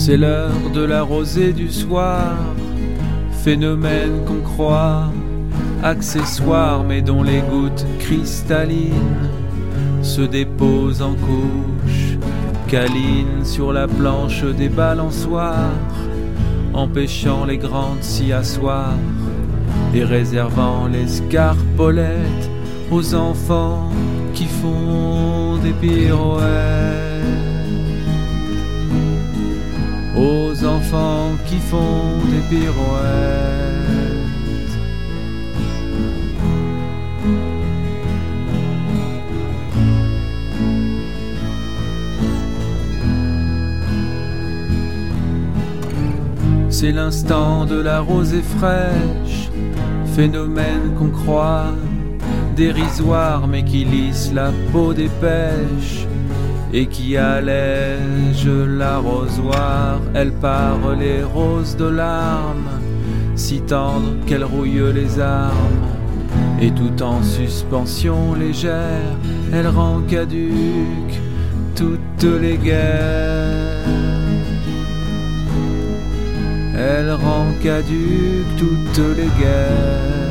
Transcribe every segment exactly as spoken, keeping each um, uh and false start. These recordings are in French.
C'est l'heure de la rosée du soir, phénomène qu'on croit accessoire, mais dont les gouttes cristallines se déposent en couches câlines sur la planche des balançoires, empêchant les grandes s'y asseoir et réservant l'escarpolette aux enfants qui font des pirouettes. Aux enfants qui font des pirouettes. C'est l'instant de la rosée fraîche, phénomène qu'on croit dérisoire mais qui lisse la peau des pêches et qui allège l'arrosoir. Elle pare les roses de larmes, si tendres qu'elle rouille les armes, et tout en suspension légère, elle rend caduques toutes les guerres. Elle rend caduques toutes les guerres.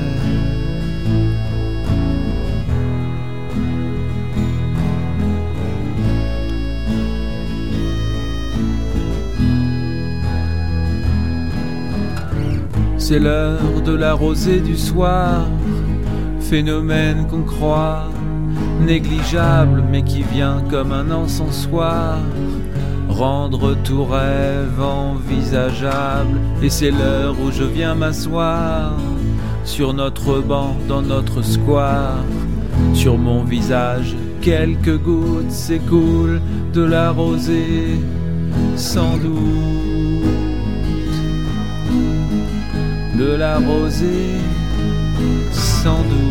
C'est l'heure de la rosée du soir, phénomène qu'on croit négligeable mais qui vient comme un encensoir rendre tout rêve envisageable. Et c'est l'heure où je viens m'asseoir sur notre banc dans notre square. Sur mon visage quelques gouttes s'écoulent de la rosée sans doute, de la rosée sans doute.